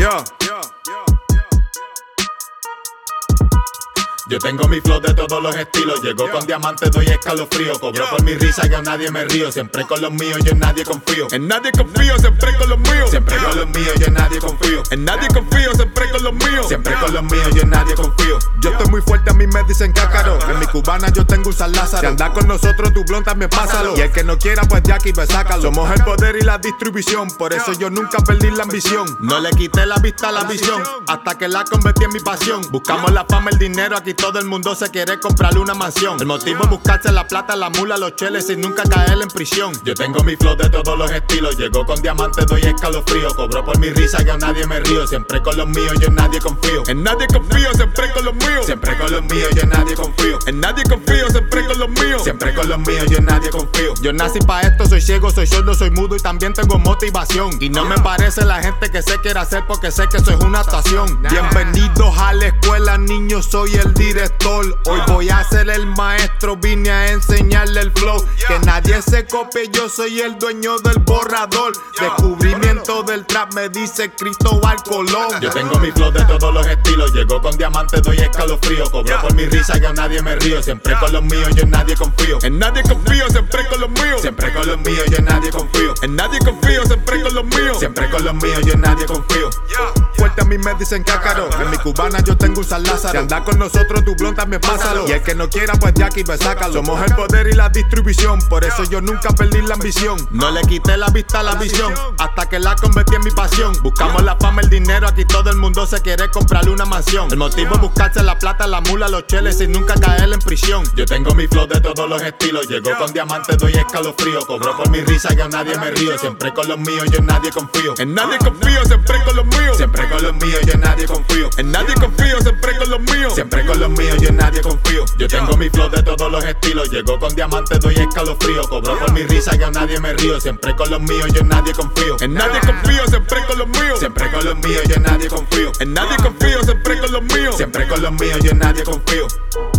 Yo tengo mi flow de todos los estilos. Llego con diamantes, doy escalofrío. Cobro por mi risa, yo a nadie me río. Siempre con los míos, yo en nadie confío. En nadie confío, siempre con los míos. Siempre con los míos, yo en nadie confío. En nadie confío, siempre con los míos. Siempre con los míos, yo en nadie confío. Yo estoy muy fuerte, a mí me dicen cácaro. En mi cubana yo tengo un San Lázaro. Si andas con nosotros, tu blon también pásalo. Y el que no quiera, pues ya aquí, pues sácalo. Somos el poder y la distribución. Por eso yo nunca perdí la ambición. No le quité la vista a la visión, hasta que la convertí en mi pasión. Buscamos la fama, el dinero, aquí todo el mundo se quiere comprarle una mansión. El motivo es buscarse la plata, la mula, los cheles y nunca caer en prisión. Yo tengo mi flow de todos los estilos. Llego con diamantes, doy escalofrío. Cobro por mi risa, yo a nadie me río. Siempre con los míos, yo en nadie confío. En nadie confío, siempre con los míos. Siempre con los míos, yo en nadie confío. En nadie confío, siempre con los míos. Siempre con los míos, yo en nadie confío. Yo nací pa' esto, soy ciego, soy sordo, soy mudo y también tengo motivación. Y no me parece la gente que se quiere hacer porque sé que eso es una actuación. Bienvenidos a la escuela, niños, soy el director. Hoy voy a ser el maestro, vine a enseñarle el flow. Que nadie se copie, yo soy el dueño del borrador. Descubrimiento del trap, me dice Cristóbal Colón. Yo tengo mi flow de todos los estilos. Llego con diamantes, doy escalofrío. Cobro por mi risa, yo a nadie me río. Siempre con los míos, yo en nadie confío. En nadie confío, siempre con los míos. Siempre con los míos, yo en nadie confío. En nadie confío, siempre con los míos. Siempre con los míos, yo en nadie confío. Fuerte, a mí me dicen cácaro. En mi cubana yo tengo un San Lázaro. Si andas con nosotros, tu blon también pásalo. Y el que no quiera, pues ya aquí, pues sácalo. Somos el poder y la distribución. Por eso yo nunca perdí la ambición. No le quité la vista a la visión, hasta que la convertí en mi pasión. Buscamos la fama, el dinero, aquí todo el mundo se quiere comprarle una mansión. El motivo es buscarse la plata, la mula, los cheles y nunca caer en prisión. Yo tengo mi flow de todos los estilos. Llego con diamantes, doy escalofrío. Cobro por mi risa, yo a nadie me río. Siempre con los míos, yo en nadie confío. En nadie confío, siempre con los míos. Siempre con los míos, yo en nadie confío. En nadie confío, siempre con los míos. Siempre con los míos, yo en nadie confío. Yo tengo mi flow de todos los estilos. Llego con diamantes, doy escalofrío. Cobro por mi risa, yo a nadie me río. Siempre con los míos, yo en nadie confío. En nadie confío, siempre con los míos. Siempre con los míos, yo en nadie confío. En nadie confío, siempre con los míos. Siempre con los míos, yo en nadie confío.